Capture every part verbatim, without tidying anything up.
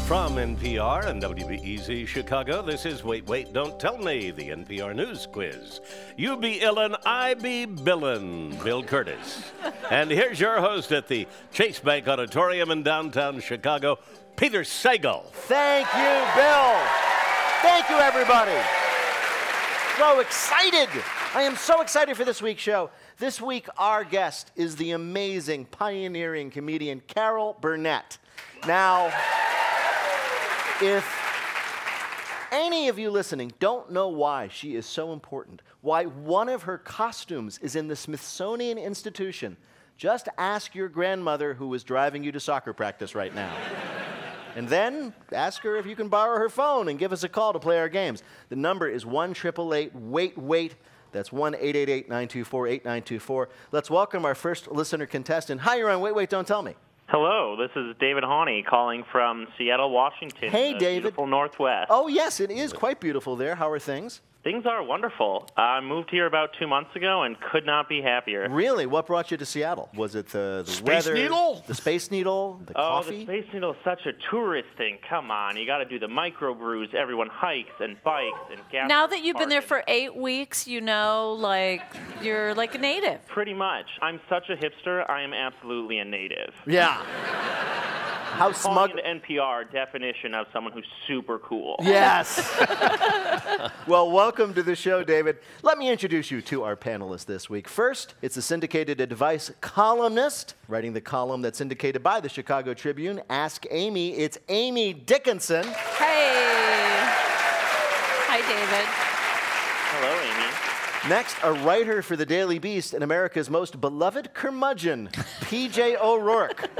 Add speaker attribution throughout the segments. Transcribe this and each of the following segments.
Speaker 1: From N P R and W B E Z Chicago, this is Wait, Wait, Don't Tell Me, the N P R News Quiz. You be illin', I be billin', Bill Curtis. And here's your host at the Chase Bank Auditorium in downtown Chicago, Peter Sagal.
Speaker 2: Thank you, Bill. Thank you, everybody. So excited. I am so excited for this week's show. This week, our guest is the amazing, pioneering comedian Carol Burnett. Now, if any of you listening don't know why she is so important, why one of her costumes is in the Smithsonian Institution, just ask your grandmother who is driving you to soccer practice right now. And then ask her if you can borrow her phone and give us a call to play our games. The number is one eight eight eight, wait, wait. That's one eight eight eight, nine two four, eight nine two four. Let's welcome our first listener contestant. Hi, you're on Wait, Wait, Don't Tell Me.
Speaker 3: Hello, this is David Hawney calling from Seattle, Washington.
Speaker 2: Hey,
Speaker 3: the
Speaker 2: David.
Speaker 3: Beautiful Northwest.
Speaker 2: Oh, yes, it is quite beautiful there. How are things?
Speaker 3: Things are wonderful. I moved here about two months ago and could not be happier.
Speaker 2: Really? What brought you to Seattle? Was it the, the
Speaker 4: Space
Speaker 2: weather?
Speaker 4: Needle?
Speaker 2: The Space Needle? The
Speaker 3: oh,
Speaker 2: coffee?
Speaker 3: the Space Needle is such a tourist thing. Come on, you got to do the microbrews. Everyone hikes and bikes and gas.
Speaker 5: Now that you've been there
Speaker 3: parking.
Speaker 5: for eight weeks, you know, like, you're like a native.
Speaker 3: Pretty much. I'm such a hipster, I am absolutely a native.
Speaker 2: Yeah. How smug.
Speaker 3: Calling the N P R definition of someone who's super cool.
Speaker 2: Yes. Well, welcome to the show, David. Let me introduce you to our panelists this week. First, it's a syndicated advice columnist, writing the column that's syndicated by the Chicago Tribune, Ask Amy. It's Amy Dickinson.
Speaker 5: Hey. Hi, David.
Speaker 3: Hello, Amy.
Speaker 2: Next, a writer for the Daily Beast and America's most beloved curmudgeon, P J O'Rourke.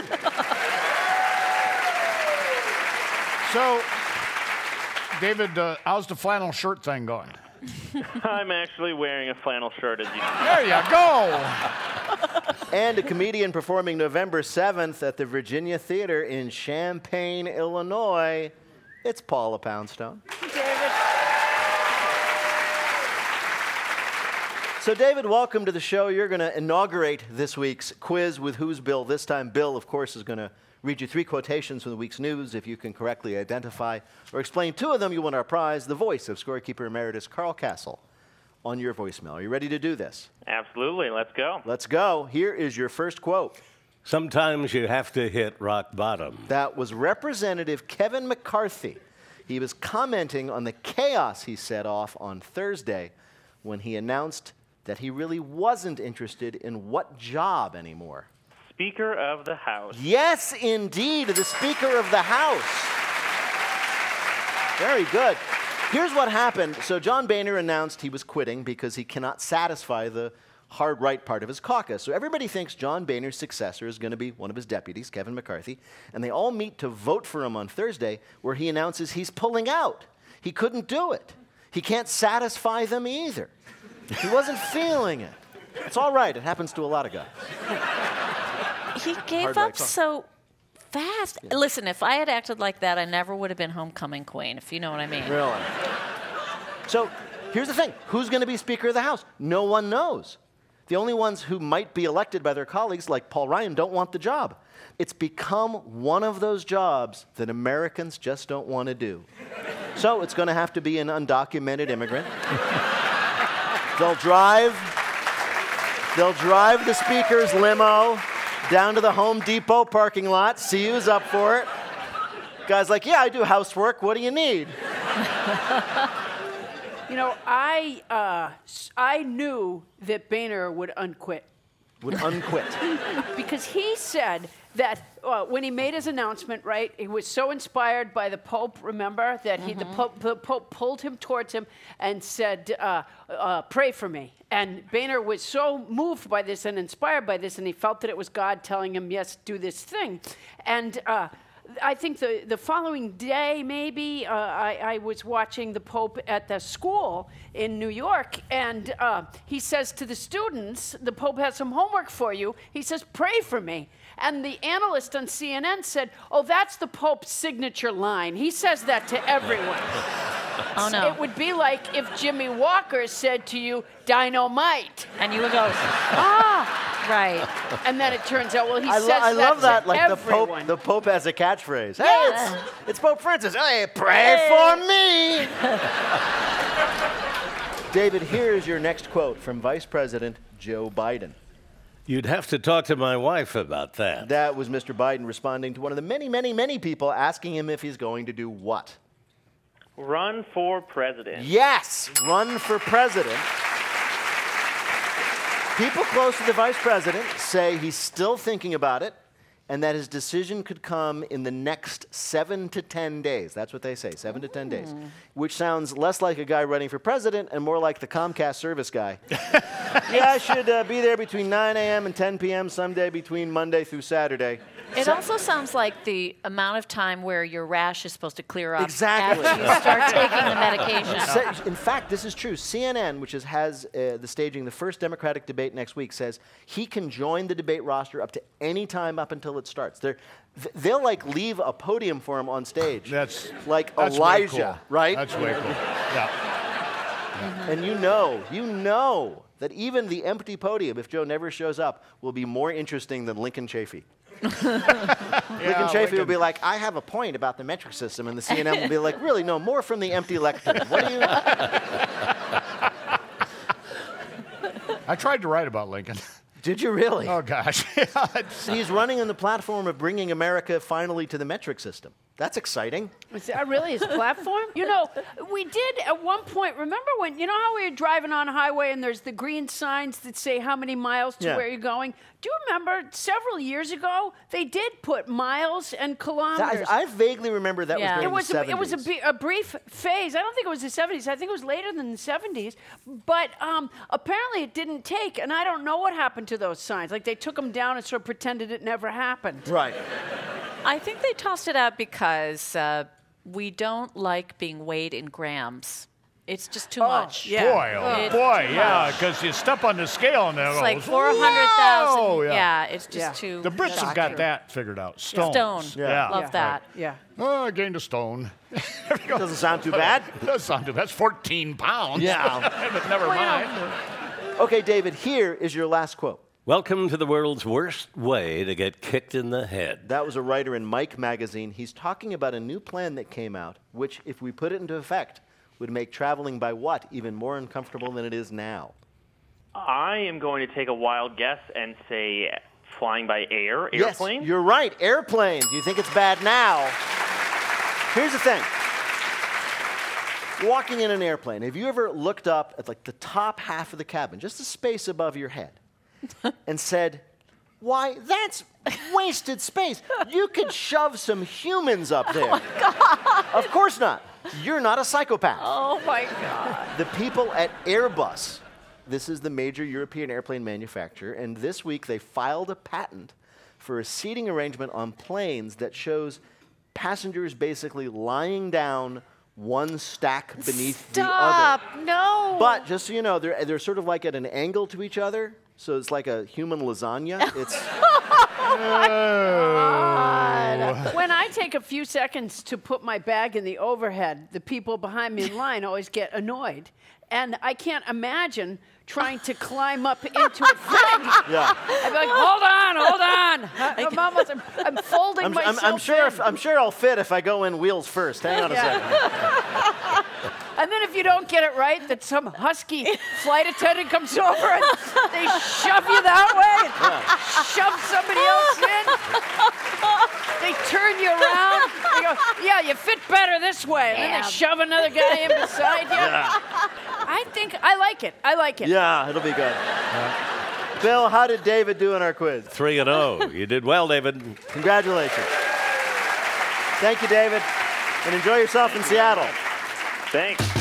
Speaker 4: So, David, uh, how's the flannel shirt thing going?
Speaker 3: I'm actually wearing a flannel shirt, as you can
Speaker 4: There you go.
Speaker 2: And a comedian performing November seventh at the Virginia Theater in Champaign, Illinois. It's Paula Poundstone.
Speaker 5: David.
Speaker 2: So, David, welcome to the show. You're going to inaugurate this week's quiz with Who's Bill. This time, Bill, of course, is going to read you three quotations from the week's news. If you can correctly identify or explain two of them, you win our prize, the voice of scorekeeper emeritus Carl Castle, on your voicemail. Are you ready to do this?
Speaker 3: Absolutely. Let's go.
Speaker 2: Let's go. Here is your first quote.
Speaker 1: Sometimes you have to hit rock bottom.
Speaker 2: That was Representative Kevin McCarthy. He was commenting on the chaos he set off on Thursday when he announced that he really wasn't interested in what job anymore.
Speaker 3: Speaker of the House.
Speaker 2: Yes, indeed, the Speaker of the House. Very good. Here's what happened. So John Boehner announced he was quitting because he cannot satisfy the hard right part of his caucus. So everybody thinks John Boehner's successor is going to be one of his deputies, Kevin McCarthy, and they all meet to vote for him on Thursday, where he announces he's pulling out. He couldn't do it. He can't satisfy them either. He wasn't feeling it. It's all right. It happens to a lot of guys.
Speaker 5: He gave up so fast. Yeah. Listen, if I had acted like that, I never would have been homecoming queen, if you know what I mean.
Speaker 2: Really? So here's the thing. Who's going to be Speaker of the House? No one knows. The only ones who might be elected by their colleagues, like Paul Ryan, don't want the job. It's become one of those jobs that Americans just don't want to do. So it's going to have to be an undocumented immigrant. They'll drive, they'll drive the Speaker's limo down to the Home Depot parking lot, see who's up for it. Guy's like, yeah, I do housework. What do you need?
Speaker 6: You know, I uh, I knew that Boehner would unquit.
Speaker 2: Would unquit.
Speaker 6: Because he said that uh, when he made his announcement, right, he was so inspired by the Pope, remember, that he, mm-hmm. the, Pope, the Pope pulled him towards him and said, uh, uh, pray for me. And Boehner was so moved by this and inspired by this, and he felt that it was God telling him, yes, do this thing. And uh, I think the, the following day, maybe, uh, I, I was watching the Pope at the school in New York, and uh, he says to the students, the Pope has some homework for you. He says, pray for me. And the analyst on C N N said, oh, that's the Pope's signature line. He says that to everyone.
Speaker 5: Oh, no.
Speaker 6: It would be like if Jimmy Walker said to you, dynamite.
Speaker 5: And you would go, ah. Right.
Speaker 6: And then it turns out, well, he
Speaker 2: I,
Speaker 6: says
Speaker 2: lo- I
Speaker 6: that
Speaker 2: love
Speaker 6: to
Speaker 2: that. Like the
Speaker 6: everyone.
Speaker 2: Pope, the Pope has a catchphrase. Hey,
Speaker 5: Yeah.
Speaker 2: it's, it's Pope Francis. Hey, pray for me. David, here's your next quote from Vice President Joe Biden.
Speaker 1: You'd have to talk to my wife about that.
Speaker 2: That was Mister Biden responding to one of the many, many, many people asking him if he's going to do what?
Speaker 3: Run for president.
Speaker 2: Yes, run for president. People close to the vice president say he's still thinking about it and that his decision could come in the next seven to ten days. That's what they say, seven to ten days, which sounds less like a guy running for president and more like the Comcast service guy. Yeah, I should uh, be there between nine a.m. and ten p.m. someday between Monday through Saturday.
Speaker 5: It also sounds like the amount of time where your rash is supposed to clear up
Speaker 2: Exactly.
Speaker 5: after you start taking the medication.
Speaker 2: Sa- In fact, this is true. C N N, which is, has uh, the staging the first Democratic debate next week, says he can join the debate roster up to any time up until it starts. They're, th- they'll like leave a podium for him on stage.
Speaker 4: That's
Speaker 2: like
Speaker 4: that's way
Speaker 2: Elijah,
Speaker 4: cool.
Speaker 2: right?
Speaker 4: That's way cool. Yeah.
Speaker 2: And you know, you know that even the empty podium, if Joe never shows up, will be more interesting than Lincoln Chafee. Lincoln Chafee will be like, I have a point about the metric system, and the C N N will be like, really, no, more from the empty lectern. What do you...
Speaker 4: I tried to write about Lincoln.
Speaker 2: Did you really?
Speaker 4: Oh, gosh.
Speaker 2: He's running on the platform of bringing America finally to the metric system. That's exciting.
Speaker 6: Is that really his platform? You know, we did at one point, remember when, you know how we were driving on a highway and there's the green signs that say how many miles to
Speaker 2: Yeah.
Speaker 6: where you're going? Do you remember several years ago, they did put miles and kilometers.
Speaker 2: I, I vaguely remember that
Speaker 5: Yeah.
Speaker 2: was during
Speaker 6: It was,
Speaker 2: the
Speaker 6: a, it was a,
Speaker 2: seventies.
Speaker 6: bi- a brief phase. I don't think it was the seventies. I think it was later than the seventies. But um, apparently it didn't take, and I don't know what happened to those signs. Like they took them down and sort of pretended it never happened.
Speaker 2: Right.
Speaker 5: I think they tossed it out because uh, we don't like being weighed in grams. It's just too much.
Speaker 6: yeah.
Speaker 4: Boy, oh,
Speaker 5: It's
Speaker 4: boy,
Speaker 5: too
Speaker 4: yeah,
Speaker 5: much.
Speaker 4: because you step on the scale and
Speaker 5: It's
Speaker 4: it
Speaker 5: like
Speaker 4: goes,
Speaker 5: four hundred thousand.
Speaker 4: "Whoa!"
Speaker 5: Yeah. it's just
Speaker 6: Yeah.
Speaker 5: too.
Speaker 4: The Brits have got
Speaker 6: True.
Speaker 4: that figured out. Stones.
Speaker 5: Stone.
Speaker 2: Yeah.
Speaker 5: Love
Speaker 6: Yeah.
Speaker 5: that.
Speaker 6: Yeah.
Speaker 4: Oh, I gained a stone.
Speaker 2: Doesn't sound too bad.
Speaker 4: That's not too, that's fourteen pounds.
Speaker 2: Yeah.
Speaker 4: But never
Speaker 6: Well,
Speaker 4: mind.
Speaker 2: Okay, David, here is your last quote.
Speaker 1: Welcome to the world's worst way to get kicked in the head.
Speaker 2: That was a writer in Mike magazine. He's talking about a new plan that came out, which, if we put it into effect, would make traveling by what even more uncomfortable than it is now.
Speaker 3: I am going to take a wild guess and say flying by air, airplane.
Speaker 2: Yes, you're right. Airplane. Do you think it's bad now? Here's the thing. Walking in an airplane, have you ever looked up at like the top half of the cabin, just the space above your head, and said, why, that's wasted space. You could shove some humans up there. Oh my God. Of course not. You're not a psychopath.
Speaker 5: Oh my God.
Speaker 2: The people at Airbus, this is the major European airplane manufacturer, and this week they filed a patent for a seating arrangement on planes that shows passengers basically lying down one stack beneath the other.
Speaker 5: Stop. No.
Speaker 2: But just so you know, they're, they're sort of like at an angle to each other, so it's like a human lasagna. It's
Speaker 6: When I take a few seconds to put my bag in the overhead, the people behind me in line always get annoyed. And I can't imagine trying to climb up into a thing.
Speaker 2: yeah.
Speaker 6: I'd be like, hold on, hold on. I'm almost, I'm, I'm folding
Speaker 2: I'm, I'm,
Speaker 6: myself
Speaker 2: I'm sure.
Speaker 6: in.
Speaker 2: If, I'm sure I'll fit if I go in wheels first. Hang on a
Speaker 6: Yeah.
Speaker 2: second.
Speaker 6: And then if you don't get it right, that some husky flight attendant comes over and they shove you that way, shove somebody else in. They turn you around. They go, yeah, you fit better this way. And then
Speaker 5: Yeah.
Speaker 6: they shove another guy in beside you. I think I like it. I like it.
Speaker 2: Yeah, it'll be good. Bill, how did David do in our quiz?
Speaker 1: Three and oh. You did well, David.
Speaker 2: Congratulations. Thank you, David, and enjoy yourself in Seattle.
Speaker 3: Thanks.